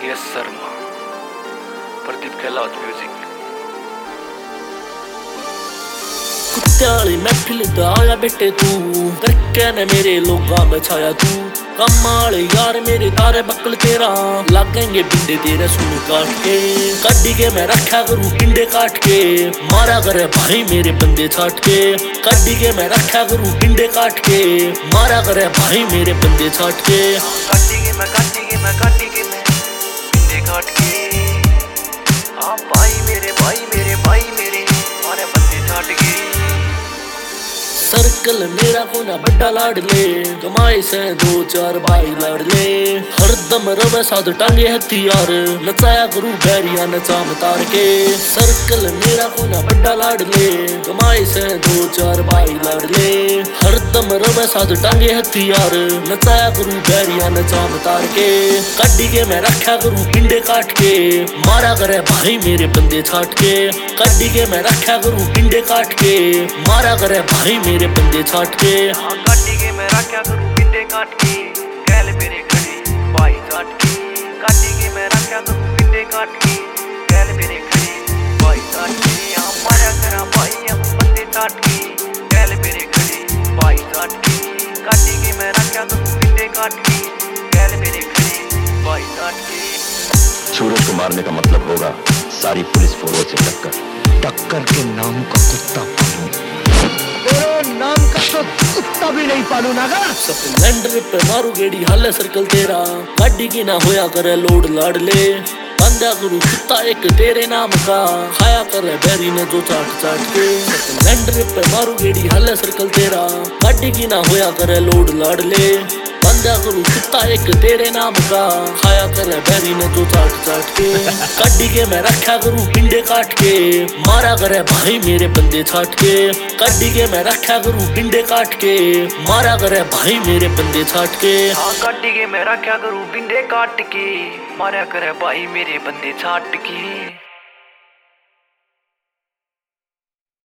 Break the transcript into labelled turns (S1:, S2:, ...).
S1: Yes Sharma, Pradeep Kailash music.
S2: कुत्ते वाली महफिल दा आया बेटे तू, करके ने मेरे लोगां में छाया तू। कम वाले यार मेरे तारे बकल तेरा, लागेंगे बिंडे तेरे सुन काट के। कड्डी के मैं रखा करूं पिंडे काट के, मारा करे भाई मेरे बंदे छाट के। कड्डी के मैं रखा करूं पिंडे काट के, मारा करे भाई मेरे बंदे छाट के।
S1: काटी के मैं पिंडे काट के। आप भाई मेरे मारे बंदे छाट के।
S2: सर्कल मेरा कोना बड्डा लाड ले, कमाई से 2-4 भाई लाड ले। हरदम रवे साध टांगे हथियार, नचाया गुरु बैरिया नचाम तार के। सर्कल मेरा कोना बड्डा लाड ले, कमाई से 2-4 भाई लाड ले। हरदम रवे साध टांगे हथियार, नचाया गुरु बैरिया नचाम तार के। कड्डी के मैं रखा करूं पिंडे काट के, मारा करे भाई मेरे बंदे छाट के। कड्डी के मैं रखा करूं पिंडे काट के, मारा करे भाई मेरे बंदे छाट के।
S1: काटी के मैं रखा करूं पिंडे काट के, कैल मेरे खड़े भाई छाट के। काटी के मैं रखा करूं पिंडे काट के, कैल मेरे खड़े भाई छाट के। हम मारा करा भाई हम बंदे छाट के, कैल मेरे खड़े भाई छाट के। काटी के मैं रखा करूं पिंडे काट के, कैल मेरे खड़े भाई छाट के।
S3: सूरज को मारने का मतलब होगा सारी पुलिस फोर्स से टक्कर के नाम का कुत्ता पालू, तेरे नाम का तो कुत्ता भी नहीं पालू ना।
S2: स्प्लेंडर पे मारू गेड़ी हाले सर्कल तेरा, गाड़ी की ना होया करे लोड लाड ले। बंदा गुरु कुत्ता एक तेरे नाम का, खाया करे बैरी ने जो चाट चाट के। स्प्लेंडर पे मारू गेड़ी हाले सर्कल तेरा, गाड़ी की ना होया करे लोड लाड ले। बंदा गुरु कुत्ता एक तेरे नाम का, खाया करे बैरी ने जो चाट चाट के। कड्डी के मैं रखा करूं पिंडे काट के, मारा करे भाई मेरे बंदे छाट के। कड्डी के मैं रखा करूं पिंडे काट के, मारा करे भाई मेरे बंदे छाट के।
S1: काटी के मैं रखा करूं पिंडे काट के, मारा करे भाई मेरे बंदे छाट के।